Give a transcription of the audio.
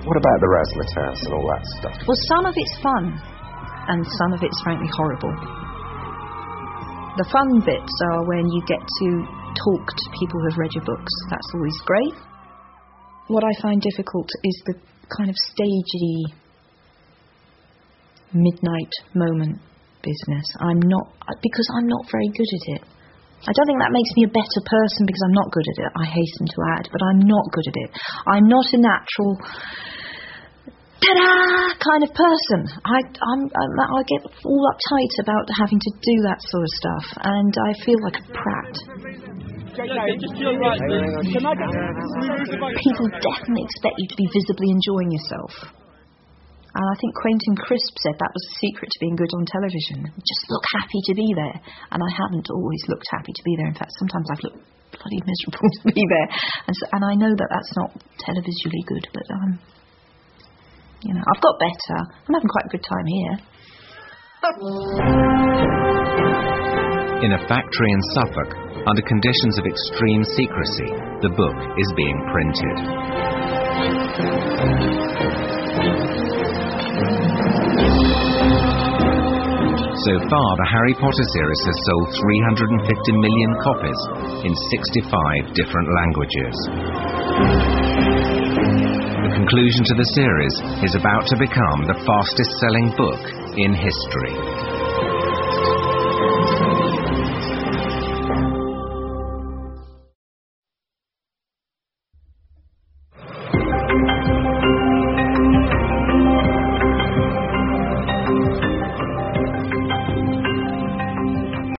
What about the razzmatazz and all that stuff? Well, some of it's fun, and some of it's frankly horrible. The fun bits are when you get to talk to people who have read your books. That's always great. What I find difficult is the kind of stagey midnight moment business. Because I'm not very good at it. I don't think that makes me a better person because I'm not good at it, I hasten to add, but I'm not good at it. I'm not a natural ta-da kind of person. I get all uptight about having to do that sort of stuff, and I feel like a prat. People definitely expect you to be visibly enjoying yourself. And I think Quentin Crisp said that was the secret to being good on television. Just look happy to be there. And I haven't always looked happy to be there. In fact, sometimes I've looked bloody miserable to be there. And I know that that's not televisually good, but, I've got better. I'm having quite a good time here. In a factory in Suffolk, under conditions of extreme secrecy, the book is being printed. So far, the Harry Potter series has sold 350 million copies in 65 different languages. The conclusion to the series is about to become the fastest-selling book in history.